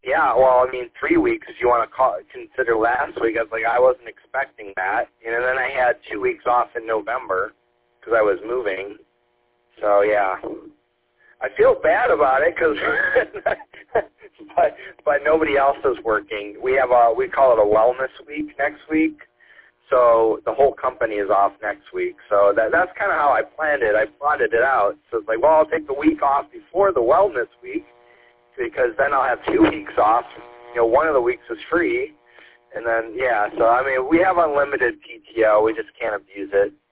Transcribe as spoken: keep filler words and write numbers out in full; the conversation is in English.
Yeah, well, I mean, three weeks, if you want to call, consider last week. I was like, I wasn't expecting that. And then I had two weeks off in November because I was moving. So, yeah. I feel bad about it because, but, but nobody else is working. We have a, we call it a wellness week next week. So the whole company is off next week. So that that's kind of how I planned it. I plotted it out. So it's like, well, I'll take the week off before the wellness week because then I'll have two weeks off. You know, one of the weeks is free. And then, yeah, so, I mean, we have unlimited P T O. We just can't abuse it.